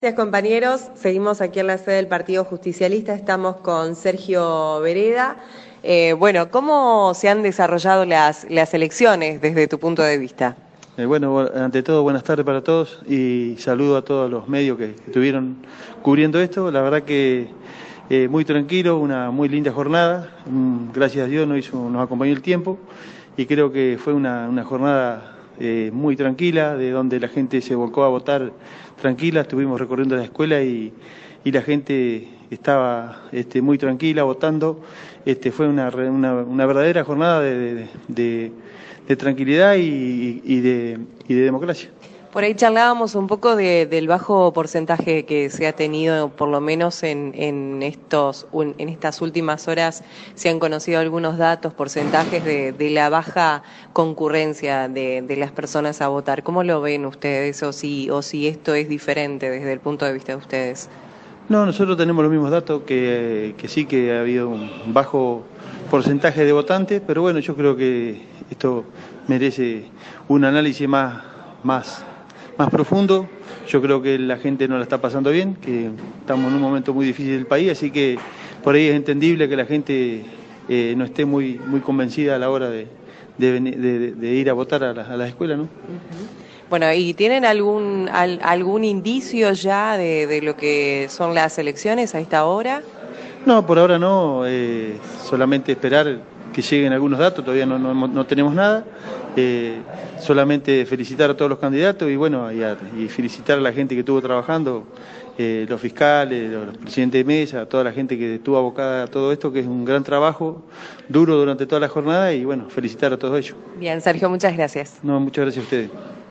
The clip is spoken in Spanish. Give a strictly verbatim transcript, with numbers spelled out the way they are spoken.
Gracias, compañeros. Seguimos aquí en la sede del Partido Justicialista. Estamos con Sergio Vereda. Eh, bueno, ¿cómo se han desarrollado las, las elecciones desde tu punto de vista? Eh, bueno, ante todo, buenas tardes para todos y saludo a todos los medios que estuvieron cubriendo esto. La verdad que eh, muy tranquilo, una muy linda jornada. Mm, gracias a Dios nos, hizo, nos acompañó el tiempo y creo que fue una, una jornada eh, muy tranquila, de donde la gente se volcó a votar tranquila. Estuvimos recorriendo la escuela y, y la gente estaba este, muy tranquila votando. Este, fue una, una, una verdadera jornada de, de, de, de tranquilidad y, y, de, y de democracia. Por ahí charlábamos un poco de, del bajo porcentaje que se ha tenido, por lo menos en, en, estos, en estas últimas horas se han conocido algunos datos, porcentajes de, de la baja concurrencia de, de las personas a votar. ¿Cómo lo ven ustedes o si, o si esto es diferente desde el punto de vista de ustedes? No, nosotros tenemos los mismos datos, que, que sí que ha habido un bajo porcentaje de votantes, pero bueno, yo creo que esto merece un análisis más, más, más profundo. Yo creo que la gente no la está pasando bien, que estamos en un momento muy difícil del país, así que por ahí es entendible que la gente eh, no esté muy, muy convencida a la hora de, de, de, de ir a votar a la, a la escuela, ¿no? Uh-huh. Bueno, ¿y tienen algún al, algún indicio ya de, de lo que son las elecciones a esta hora? No, por ahora no, eh, solamente esperar que lleguen algunos datos, todavía no, no, no tenemos nada, eh, solamente felicitar a todos los candidatos y bueno, y, a, y felicitar a la gente que estuvo trabajando, eh, los fiscales, los presidentes de mesa, a toda la gente que estuvo abocada a todo esto, que es un gran trabajo, duro durante toda la jornada y bueno, felicitar a todos ellos. Bien, Sergio, muchas gracias. No, muchas gracias a ustedes.